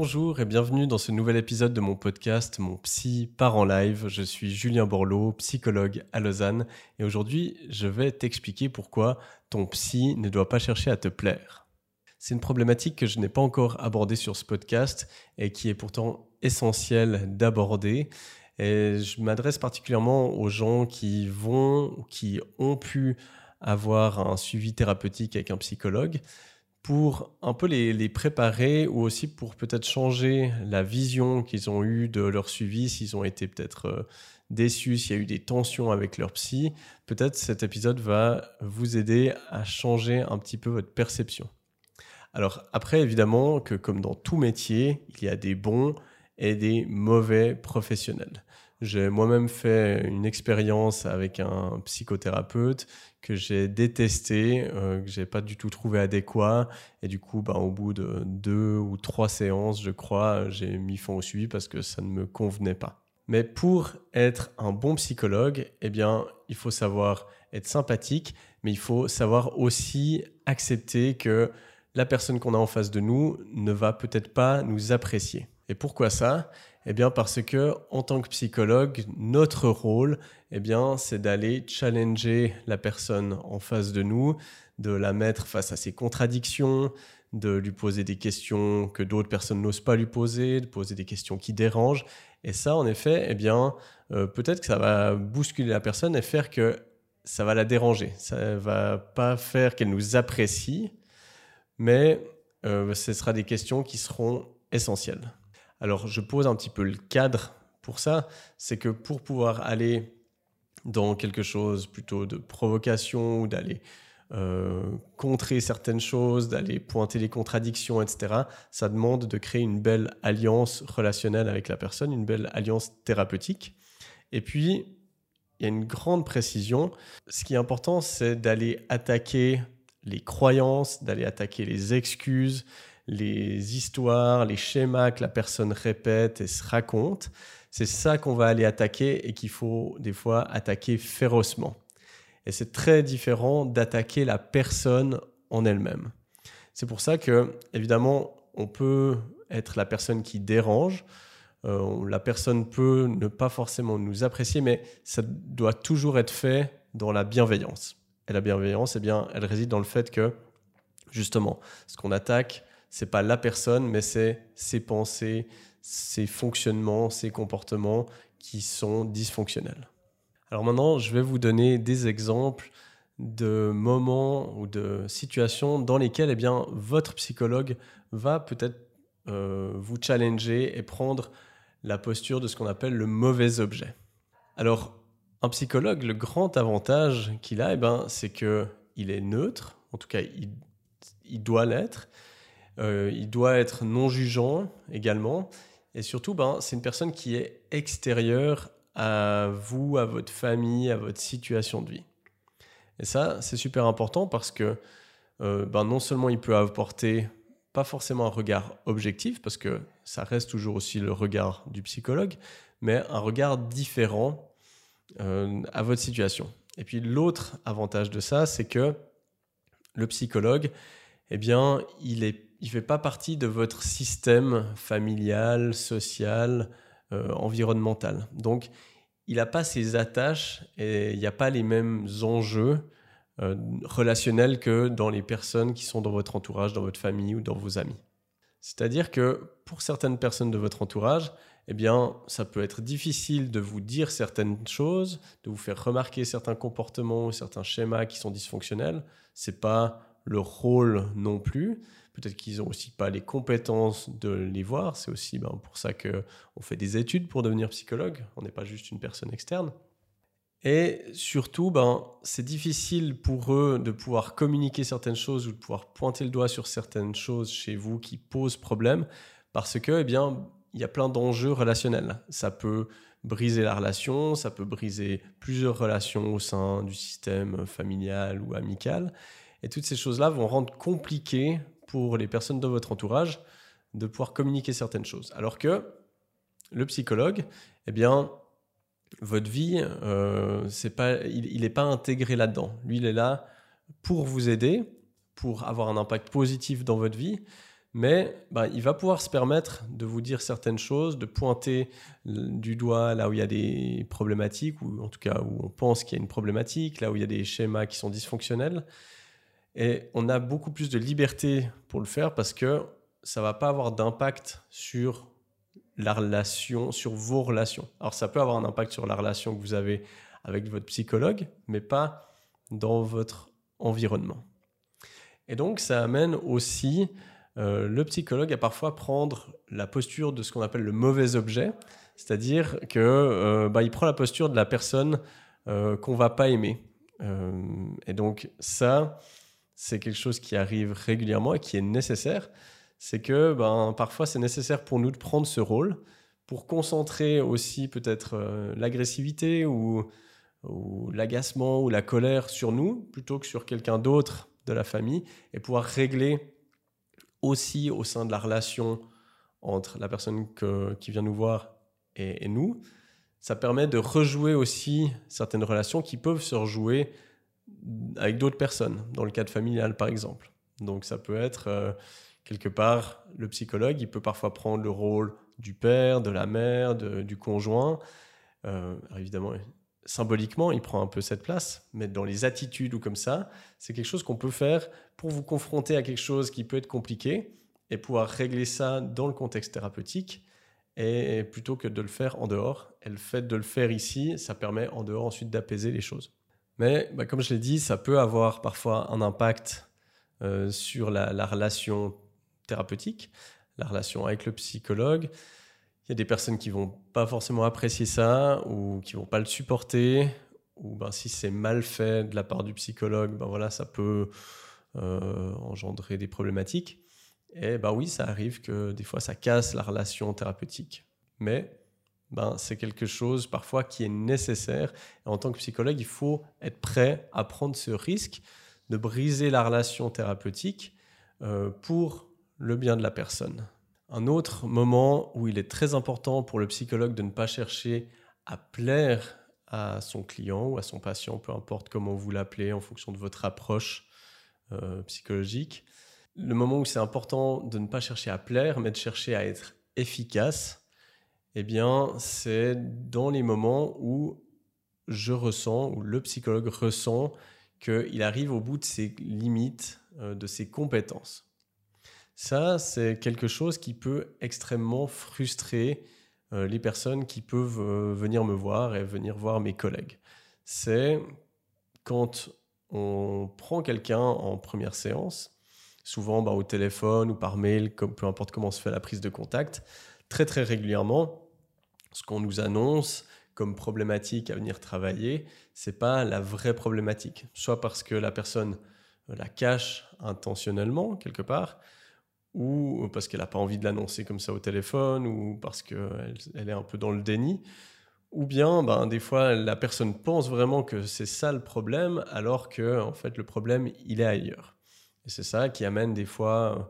Bonjour et bienvenue dans ce nouvel épisode de mon podcast Mon Psy part en live. Je suis Julien Borloo, psychologue à Lausanne et aujourd'hui je vais t'expliquer pourquoi ton psy ne doit pas chercher à te plaire. C'est une problématique que je n'ai pas encore abordée sur ce podcast et qui est pourtant essentielle d'aborder. Et je m'adresse particulièrement aux gens qui ont pu avoir un suivi thérapeutique avec un psychologue, pour un peu les préparer ou aussi pour peut-être changer la vision qu'ils ont eue de leur suivi, s'ils ont été peut-être déçus, s'il y a eu des tensions avec leur psy. Peut-être cet épisode va vous aider à changer un petit peu votre perception. Alors après, évidemment, que comme dans tout métier, il y a des bons et des mauvais professionnels. J'ai moi-même fait une expérience avec un psychothérapeute que j'ai détesté, que j'ai pas du tout trouvé adéquat. Et du coup, au bout de 2 ou 3 séances, je crois, j'ai mis fin au suivi parce que ça ne me convenait pas. Mais pour être un bon psychologue, il faut savoir être sympathique, mais il faut savoir aussi accepter que la personne qu'on a en face de nous ne va peut-être pas nous apprécier. Et pourquoi ça ? Parce que en tant que psychologue, notre rôle, c'est d'aller challenger la personne en face de nous, de la mettre face à ses contradictions, de lui poser des questions que d'autres personnes n'osent pas lui poser, de poser des questions qui dérangent. Et ça, en effet, peut-être que ça va bousculer la personne et faire que ça va la déranger. Ça ne va pas faire qu'elle nous apprécie, mais ce sera des questions qui seront essentielles. Alors, je pose un petit peu le cadre pour ça. C'est que pour pouvoir aller dans quelque chose plutôt de provocation ou d'aller contrer certaines choses, d'aller pointer les contradictions, etc., ça demande de créer une belle alliance relationnelle avec la personne, une belle alliance thérapeutique. Et puis, il y a une grande précision. Ce qui est important, c'est d'aller attaquer les croyances, d'aller attaquer les excuses, les histoires, les schémas que la personne répète et se raconte. C'est ça qu'on va aller attaquer et qu'il faut des fois attaquer férocement. Et c'est très différent d'attaquer la personne en elle-même. C'est pour ça que, évidemment, on peut être la personne qui dérange. La personne peut ne pas forcément nous apprécier, mais ça doit toujours être fait dans la bienveillance. Et la bienveillance, elle réside dans le fait que, justement, ce qu'on attaque, c'est pas la personne, mais c'est ses pensées, ses fonctionnements, ses comportements qui sont dysfonctionnels. Alors maintenant, je vais vous donner des exemples de moments ou de situations dans lesquelles votre psychologue va peut-être vous challenger et prendre la posture de ce qu'on appelle le mauvais objet. Alors, un psychologue, le grand avantage qu'il a, c'est qu'il est neutre, en tout cas, il doit l'être. Il doit être non jugeant également. Et surtout, c'est une personne qui est extérieure à vous, à votre famille, à votre situation de vie. Et ça, c'est super important parce que non seulement il peut apporter pas forcément un regard objectif, parce que ça reste toujours aussi le regard du psychologue, mais un regard différent à votre situation. Et puis l'autre avantage de ça, c'est que le psychologue, il fait pas partie de votre système familial, social, environnemental. Donc, il n'a pas ses attaches et il n'y a pas les mêmes enjeux relationnels que dans les personnes qui sont dans votre entourage, dans votre famille ou dans vos amis. C'est-à-dire que pour certaines personnes de votre entourage, ça peut être difficile de vous dire certaines choses, de vous faire remarquer certains comportements ou certains schémas qui sont dysfonctionnels. C'est pas leur rôle non plus. Peut-être qu'ils n'ont aussi pas les compétences de les voir. C'est aussi pour ça qu'on fait des études pour devenir psychologue. On n'est pas juste une personne externe. Et surtout, c'est difficile pour eux de pouvoir communiquer certaines choses ou de pouvoir pointer le doigt sur certaines choses chez vous qui posent problème parce que, il y a plein d'enjeux relationnels. Ça peut briser la relation, ça peut briser plusieurs relations au sein du système familial ou amical. Et toutes ces choses-là vont rendre compliqué pour les personnes de votre entourage de pouvoir communiquer certaines choses. Alors que le psychologue, votre vie, il n'est pas intégré là-dedans. Lui, il est là pour vous aider, pour avoir un impact positif dans votre vie, Mais il va pouvoir se permettre de vous dire certaines choses, de pointer du doigt là où il y a des problématiques, ou en tout cas où on pense qu'il y a une problématique, là où il y a des schémas qui sont dysfonctionnels. Et on a beaucoup plus de liberté pour le faire parce que ça ne va pas avoir d'impact sur la relation, sur vos relations. Alors ça peut avoir un impact sur la relation que vous avez avec votre psychologue, mais pas dans votre environnement. Et donc ça amène aussi le psychologue à parfois prendre la posture de ce qu'on appelle le mauvais objet, c'est-à-dire que il prend la posture de la personne qu'on va pas aimer. Et donc ça, c'est quelque chose qui arrive régulièrement et qui est nécessaire. C'est que parfois c'est nécessaire pour nous de prendre ce rôle pour concentrer aussi peut-être l'agressivité ou l'agacement ou la colère sur nous plutôt que sur quelqu'un d'autre de la famille et pouvoir régler aussi au sein de la relation entre la personne qui vient nous voir et nous. Ça permet de rejouer aussi certaines relations qui peuvent se rejouer avec d'autres personnes, dans le cadre familial par exemple. Donc ça peut être quelque part, le psychologue, il peut parfois prendre le rôle du père, de la mère, du conjoint. Alors évidemment, symboliquement, il prend un peu cette place, mais dans les attitudes ou comme ça, c'est quelque chose qu'on peut faire pour vous confronter à quelque chose qui peut être compliqué et pouvoir régler ça dans le contexte thérapeutique et plutôt que de le faire en dehors. Et le fait de le faire ici, ça permet en dehors ensuite d'apaiser les choses. Mais comme je l'ai dit, ça peut avoir parfois un impact sur la relation thérapeutique, la relation avec le psychologue. Il y a des personnes qui vont pas forcément apprécier ça ou qui vont pas le supporter, ou si c'est mal fait de la part du psychologue, ça peut engendrer des problématiques. Et oui, ça arrive que des fois ça casse la relation thérapeutique. Mais c'est quelque chose parfois qui est nécessaire. Et en tant que psychologue, il faut être prêt à prendre ce risque de briser la relation thérapeutique pour le bien de la personne. Un autre moment où il est très important pour le psychologue de ne pas chercher à plaire à son client ou à son patient, peu importe comment vous l'appelez en fonction de votre approche psychologique. Le moment où c'est important de ne pas chercher à plaire, mais de chercher à être efficace, c'est dans les moments où je ressens, où le psychologue ressent qu'il arrive au bout de ses limites, de ses compétences. Ça, c'est quelque chose qui peut extrêmement frustrer les personnes qui peuvent venir me voir et venir voir mes collègues. C'est quand on prend quelqu'un en première séance, souvent au téléphone ou par mail, peu importe comment se fait la prise de contact, très très régulièrement, ce qu'on nous annonce comme problématique à venir travailler, c'est pas la vraie problématique. Soit parce que la personne la cache intentionnellement quelque part, ou parce qu'elle n'a pas envie de l'annoncer comme ça au téléphone, ou parce qu'elle est un peu dans le déni, ou bien des fois la personne pense vraiment que c'est ça le problème, alors que en fait le problème il est ailleurs. Et c'est ça qui amène des fois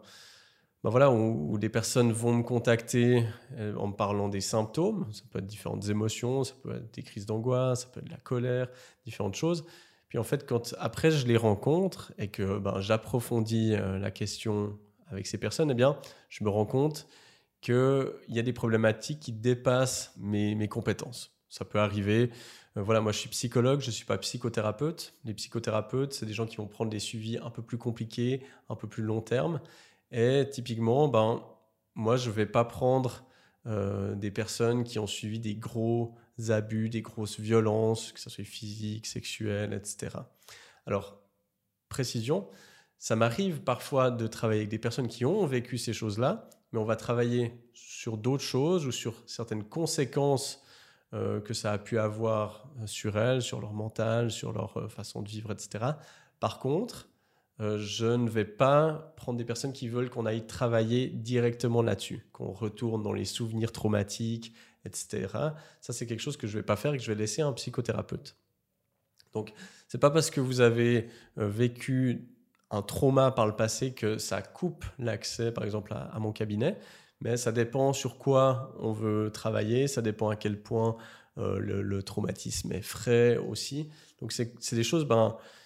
où des personnes vont me contacter en me parlant des symptômes. Ça peut être différentes émotions, ça peut être des crises d'angoisse, ça peut être de la colère, différentes choses. Puis en fait, quand après je les rencontre et que j'approfondis la question avec ces personnes, je me rends compte qu'il y a des problématiques qui dépassent mes compétences. Ça peut arriver. Moi je suis psychologue, je ne suis pas psychothérapeute. Les psychothérapeutes, c'est des gens qui vont prendre des suivis un peu plus compliqués, un peu plus long terme. Et typiquement, moi, je ne vais pas prendre des personnes qui ont suivi des gros abus, des grosses violences, que ce soit physiques, sexuelles, etc. Alors, précision, ça m'arrive parfois de travailler avec des personnes qui ont vécu ces choses-là, mais on va travailler sur d'autres choses ou sur certaines conséquences que ça a pu avoir sur elles, sur leur mental, sur leur façon de vivre, etc. Par contre, je ne vais pas prendre des personnes qui veulent qu'on aille travailler directement là-dessus, qu'on retourne dans les souvenirs traumatiques, etc. Ça, c'est quelque chose que je ne vais pas faire et que je vais laisser à un psychothérapeute. Donc, ce n'est pas parce que vous avez vécu un trauma par le passé que ça coupe l'accès, par exemple, à mon cabinet, mais ça dépend sur quoi on veut travailler, ça dépend à quel point le traumatisme est frais aussi. Donc, c'est des choses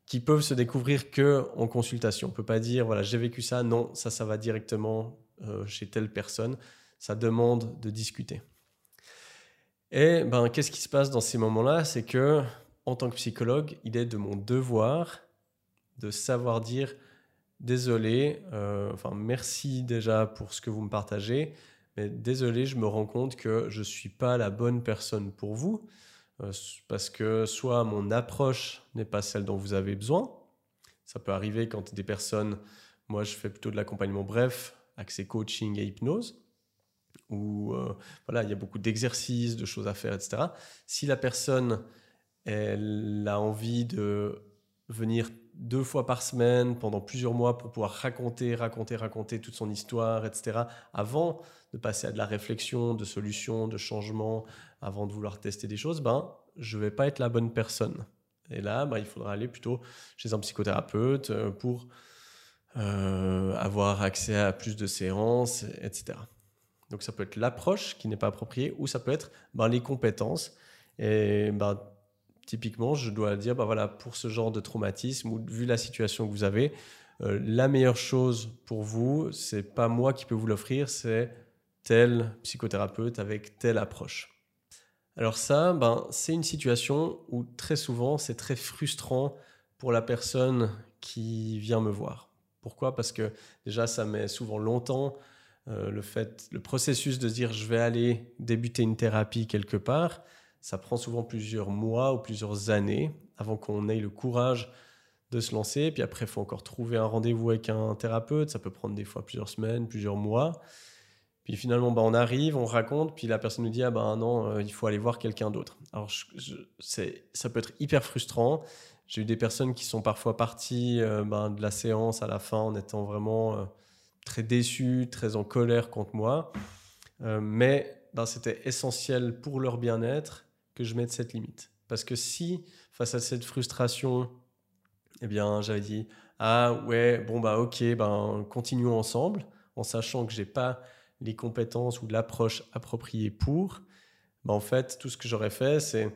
qui peuvent se découvrir qu'en consultation. On ne peut pas dire, voilà, j'ai vécu ça, non, ça va directement chez telle personne. Ça demande de discuter. Et qu'est-ce qui se passe dans ces moments-là? C'est que, en tant que psychologue, il est de mon devoir de savoir dire désolé, merci déjà pour ce que vous me partagez, mais désolé, je me rends compte que je ne suis pas la bonne personne pour vous, parce que soit mon approche n'est pas celle dont vous avez besoin. Ça peut arriver quand des personnes, moi je fais plutôt de l'accompagnement bref, accès coaching et hypnose, où il y a beaucoup d'exercices, de choses à faire, etc. Si la personne, elle a envie de venir 2 fois par semaine pendant plusieurs mois pour pouvoir raconter toute son histoire, etc., avant de passer à de la réflexion, de solutions, de changements, avant de vouloir tester des choses, je ne vais pas être la bonne personne. Et là, il faudra aller plutôt chez un psychothérapeute pour avoir accès à plus de séances, etc. Donc ça peut être l'approche qui n'est pas appropriée, ou ça peut être les compétences. Et typiquement, je dois dire, pour ce genre de traumatisme, ou vu la situation que vous avez, la meilleure chose pour vous, c'est pas moi qui peux vous l'offrir, c'est tel psychothérapeute avec telle approche. Alors ça, c'est une situation où très souvent, c'est très frustrant pour la personne qui vient me voir. Pourquoi ? Parce que déjà, ça met souvent longtemps. Le processus de se dire je vais aller débuter une thérapie quelque part, ça prend souvent plusieurs mois ou plusieurs années avant qu'on ait le courage de se lancer. Puis après, il faut encore trouver un rendez-vous avec un thérapeute. Ça peut prendre des fois plusieurs semaines, plusieurs mois. Puis finalement, on arrive, on raconte, puis la personne nous dit non, il faut aller voir quelqu'un d'autre. Alors ça peut être hyper frustrant. J'ai eu des personnes qui sont parfois parties de la séance à la fin en étant vraiment très déçues, très en colère contre moi. Mais c'était essentiel pour leur bien-être que je mette cette limite. Parce que si, face à cette frustration, j'avais dit ok, continuons ensemble, en sachant que j'ai pas les compétences ou l'approche appropriée pour, en fait, tout ce que j'aurais fait, c'est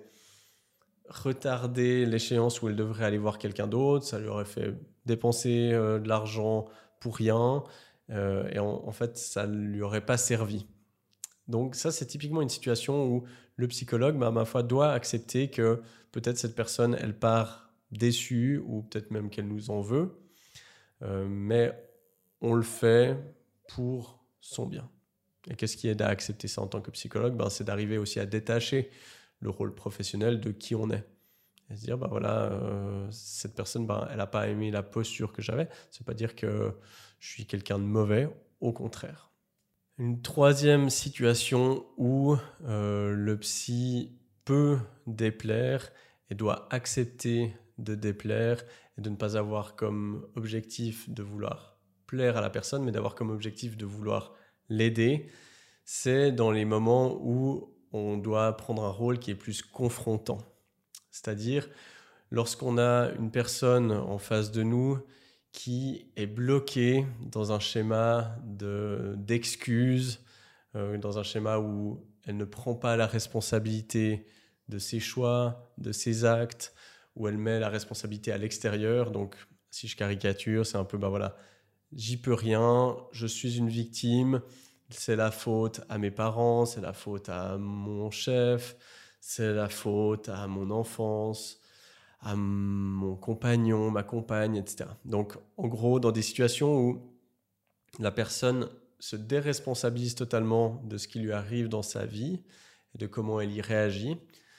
retarder l'échéance où elle devrait aller voir quelqu'un d'autre. Ça lui aurait fait dépenser de l'argent pour rien. Et en fait, ça ne lui aurait pas servi. Donc ça, c'est typiquement une situation où le psychologue, ma foi, doit accepter que peut-être cette personne, elle part déçue ou peut-être même qu'elle nous en veut. Mais on le fait pour son bien. Et qu'est-ce qui aide à accepter ça en tant que psychologue ? C'est d'arriver aussi à détacher le rôle professionnel de qui on est. Et se dire, cette personne, elle n'a pas aimé la posture que j'avais. Ça ne veut pas dire que je suis quelqu'un de mauvais, au contraire. Une troisième situation où le psy peut déplaire et doit accepter de déplaire et de ne pas avoir comme objectif de vouloir plaire à la personne, mais d'avoir comme objectif de vouloir l'aider, c'est dans les moments où on doit prendre un rôle qui est plus confrontant. C'est-à-dire, lorsqu'on a une personne en face de nous qui est bloquée dans un schéma d'excuses, dans un schéma où elle ne prend pas la responsabilité de ses choix, de ses actes, où elle met la responsabilité à l'extérieur. Donc, si je caricature, c'est un peu, j'y peux rien, je suis une victime, c'est la faute à mes parents, c'est la faute à mon chef, c'est la faute à mon enfance, à mon compagnon, ma compagne, etc. Donc, en gros, dans des situations où la personne se déresponsabilise totalement de ce qui lui arrive dans sa vie et de comment elle y réagit,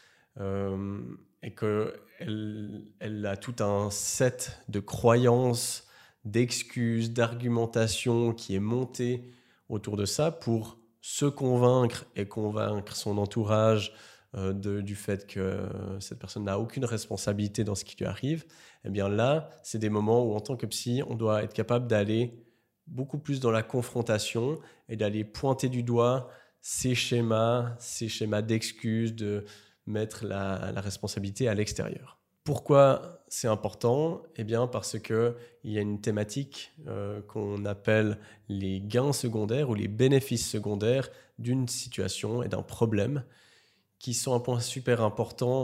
et qu'elle a tout un set de croyances, d'excuses, d'argumentation qui est monté autour de ça pour se convaincre et convaincre son entourage du fait que cette personne n'a aucune responsabilité dans ce qui lui arrive. Eh bien là, c'est des moments où en tant que psy, on doit être capable d'aller beaucoup plus dans la confrontation et d'aller pointer du doigt ces schémas d'excuses, de mettre la responsabilité à l'extérieur. Pourquoi c'est important ? Eh bien parce qu'il y a une thématique qu'on appelle les gains secondaires ou les bénéfices secondaires d'une situation et d'un problème qui sont un point super important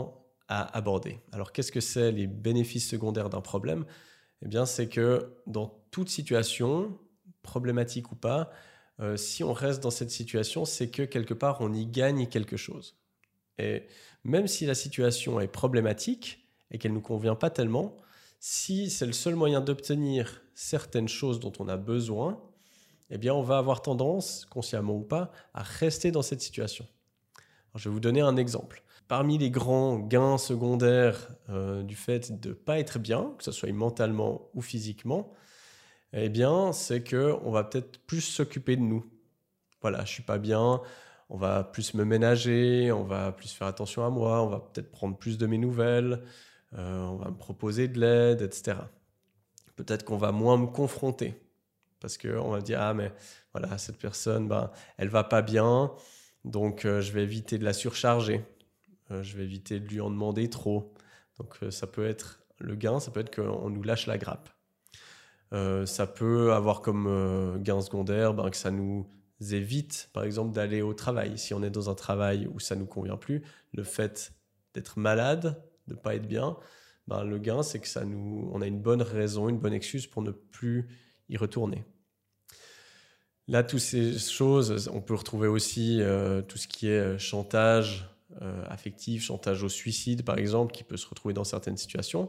à aborder. Alors, qu'est-ce que c'est les bénéfices secondaires d'un problème? Eh bien, c'est que dans toute situation, problématique ou pas, si on reste dans cette situation, c'est que quelque part, on y gagne quelque chose. Et même si la situation est problématique et qu'elle ne nous convient pas tellement, si c'est le seul moyen d'obtenir certaines choses dont on a besoin, eh bien, on va avoir tendance, consciemment ou pas, à rester dans cette situation. Alors, je vais vous donner un exemple. Parmi les grands gains secondaires du fait de ne pas être bien, que ce soit mentalement ou physiquement, eh bien, c'est qu'on va peut-être plus s'occuper de nous. Voilà, je ne suis pas bien, on va plus me ménager, on va plus faire attention à moi, on va peut-être prendre plus de mes nouvelles, on va me proposer de l'aide, etc. Peut-être qu'on va moins me confronter parce qu'on va dire « Ah, mais voilà, cette personne, elle ne va pas bien, donc je vais éviter de la surcharger. Je vais éviter de lui en demander trop. » Donc ça peut être le gain, ça peut être qu'on nous lâche la grappe. Ça peut avoir comme gain secondaire que ça nous évite, par exemple, d'aller au travail. Si on est dans un travail où ça ne nous convient plus, le fait d'être malade, de ne pas être bien, le gain, c'est que on a une bonne raison, une bonne excuse pour ne plus y retourner. Là, toutes ces choses, on peut retrouver aussi tout ce qui est chantage affectif, chantage au suicide, par exemple, qui peut se retrouver dans certaines situations.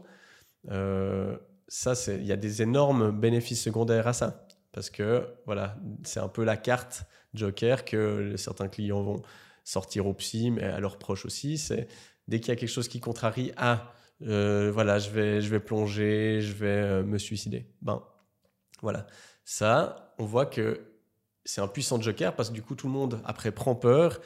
Il y a des énormes bénéfices secondaires à ça. Parce que voilà, c'est un peu la carte Joker que certains clients vont sortir au psy, mais à leurs proches aussi. C'est dès qu'il y a quelque chose qui contrarie, voilà, je vais plonger, je vais me suicider. Voilà. Ça, on voit que c'est un puissant Joker parce que du coup, tout le monde après prend peur,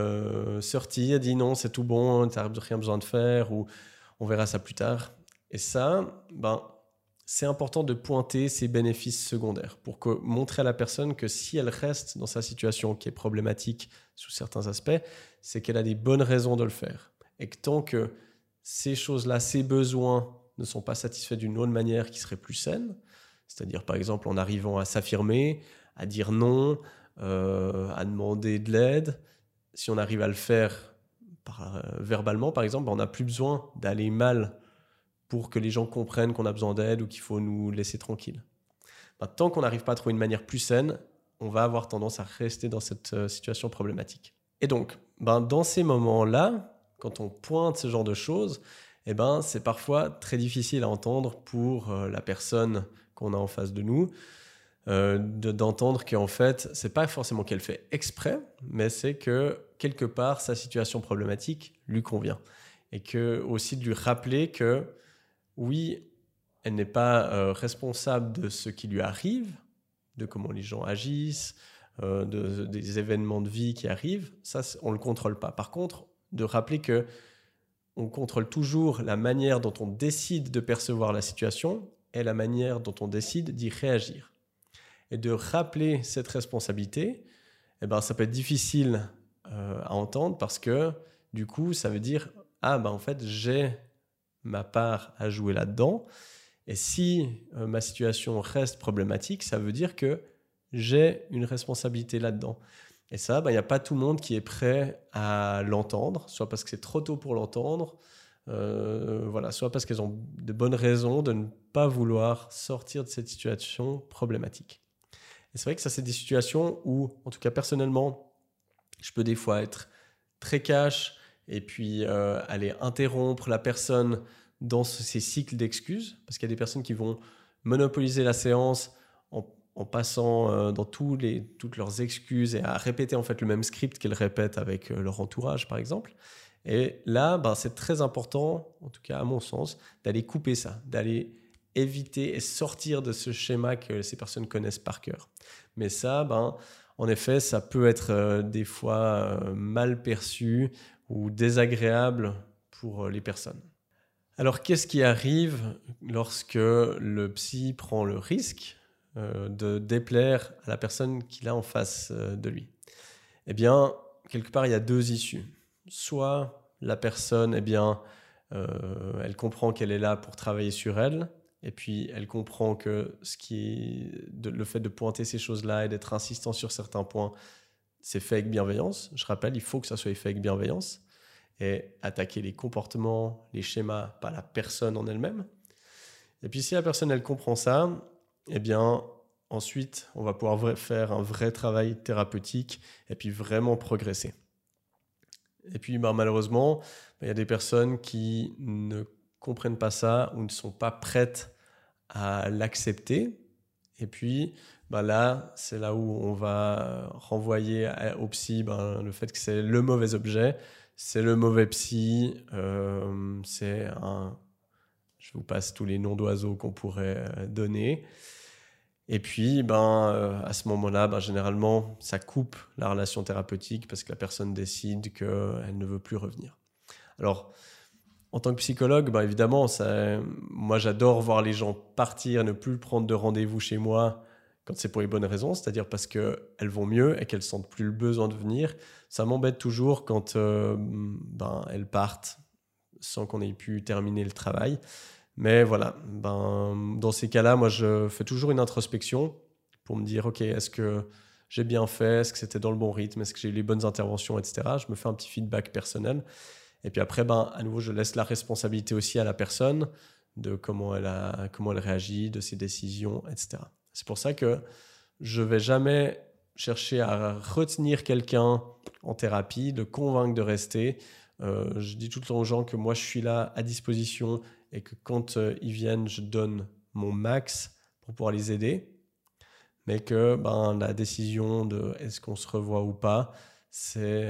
se retire, dit non, c'est tout bon, tu n'as rien besoin de faire ou on verra ça plus tard. Et ça, c'est important de pointer ces bénéfices secondaires pour montrer à la personne que si elle reste dans sa situation qui est problématique sous certains aspects, c'est qu'elle a des bonnes raisons de le faire. Et que tant que ces choses-là, ces besoins ne sont pas satisfaits d'une autre manière qui serait plus saine, c'est-à-dire par exemple en arrivant à s'affirmer, à dire non, à demander de l'aide, si on arrive à le faire verbalement par exemple, on n'a plus besoin d'aller mal pour que les gens comprennent qu'on a besoin d'aide ou qu'il faut nous laisser tranquilles. Tant qu'on n'arrive pas à trouver une manière plus saine, on va avoir tendance à rester dans cette situation problématique. Et donc, dans ces moments-là, quand on pointe ce genre de choses, c'est parfois très difficile à entendre pour la personne qu'on a en face de nous, d'entendre qu'en fait, c'est pas forcément qu'elle fait exprès, mais c'est que quelque part, sa situation problématique lui convient. Et que aussi de lui rappeler que oui, elle n'est pas responsable de ce qui lui arrive, de comment les gens agissent, des événements de vie qui arrivent. Ça, on ne le contrôle pas. Par contre, de rappeler qu'on contrôle toujours la manière dont on décide de percevoir la situation et la manière dont on décide d'y réagir. Et de rappeler cette responsabilité, ça peut être difficile à entendre parce que du coup, ça veut dire « Ah, en fait, j'ai ma part à jouer là-dedans. Et si ma situation reste problématique, ça veut dire que j'ai une responsabilité là-dedans. » Et ça, il n'y a pas tout le monde qui est prêt à l'entendre, soit parce que c'est trop tôt pour l'entendre, soit parce qu'elles ont de bonnes raisons de ne pas vouloir sortir de cette situation problématique. Et c'est vrai que ça, c'est des situations où, en tout cas personnellement, je peux des fois être très cash, et puis aller interrompre la personne dans ces cycles d'excuses, parce qu'il y a des personnes qui vont monopoliser la séance en passant dans toutes leurs excuses et à répéter en fait le même script qu'elles répètent avec leur entourage, par exemple. Et là, c'est très important, en tout cas à mon sens, d'aller couper ça, d'aller éviter et sortir de ce schéma que ces personnes connaissent par cœur. Mais ça, en effet, ça peut être des fois mal perçu ou désagréable pour les personnes. Alors, qu'est-ce qui arrive lorsque le psy prend le risque de déplaire à la personne qu'il a en face de lui? Eh bien, quelque part, il y a deux issues. Soit la personne, elle comprend qu'elle est là pour travailler sur elle, et puis elle comprend que le fait de pointer ces choses-là et d'être insistant sur certains points, c'est fait avec bienveillance. Je rappelle, il faut que ça soit fait avec bienveillance. et attaquer les comportements, les schémas, pas la personne en elle-même. Et puis si la personne, elle comprend ça, eh bien, ensuite, on va pouvoir faire un vrai travail thérapeutique et puis vraiment progresser. Et puis, malheureusement, il y a des personnes qui ne comprennent pas ça ou ne sont pas prêtes à l'accepter. Et puis, là, c'est là où on va renvoyer au psy le fait que c'est le mauvais objet, c'est le mauvais psy, je vous passe tous les noms d'oiseaux qu'on pourrait donner. Et puis, à ce moment-là, généralement, ça coupe la relation thérapeutique parce que la personne décide qu'elle ne veut plus revenir. Alors, en tant que psychologue, évidemment, moi, j'adore voir les gens partir, ne plus prendre de rendez-vous chez moi quand c'est pour les bonnes raisons, c'est-à-dire parce qu'elles vont mieux et qu'elles ne sentent plus le besoin de venir. Ça m'embête toujours quand elles partent sans qu'on ait pu terminer le travail. Mais voilà, dans ces cas-là, moi, je fais toujours une introspection pour me dire, OK, est-ce que j'ai bien fait? Est-ce que c'était dans le bon rythme? Est-ce que j'ai eu les bonnes interventions, etc. Je me fais un petit feedback personnel. Et puis après, à nouveau, je laisse la responsabilité aussi à la personne de comment elle réagit, de ses décisions, etc. C'est pour ça que je ne vais jamais chercher à retenir quelqu'un en thérapie, de convaincre de rester. Je dis tout le temps aux gens que moi, je suis là à disposition et que quand ils viennent, je donne mon max pour pouvoir les aider. Mais que la décision de est-ce qu'on se revoit ou pas, c'est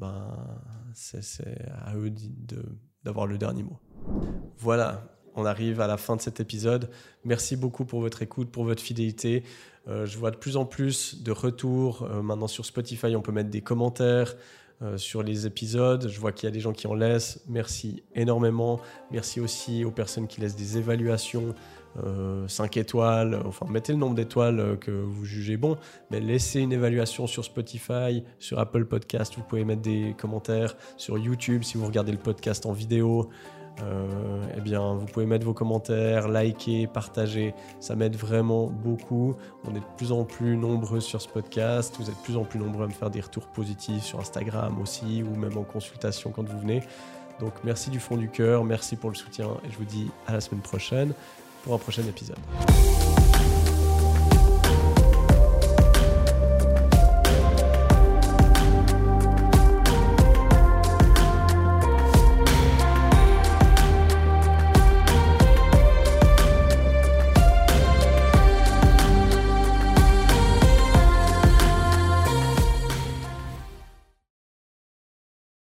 à eux d'avoir le dernier mot. Voilà, on arrive à la fin de cet épisode. Merci beaucoup pour votre écoute, pour votre fidélité. Je vois de plus en plus de retours. Maintenant sur Spotify, on peut mettre des commentaires sur les épisodes. Je vois qu'il y a des gens qui en laissent. Merci énormément. Merci aussi aux personnes qui laissent des évaluations. 5 étoiles, enfin mettez le nombre d'étoiles que vous jugez bon, mais laissez une évaluation sur Spotify, sur Apple Podcast, vous pouvez mettre des commentaires sur YouTube si vous regardez le podcast en vidéo. Vous pouvez mettre vos commentaires, liker, partager, ça m'aide vraiment beaucoup. On est de plus en plus nombreux sur ce podcast, vous êtes de plus en plus nombreux à me faire des retours positifs sur Instagram aussi, ou même en consultation quand vous venez. Donc merci du fond du cœur, merci pour le soutien et je vous dis à la semaine prochaine pour un prochain épisode.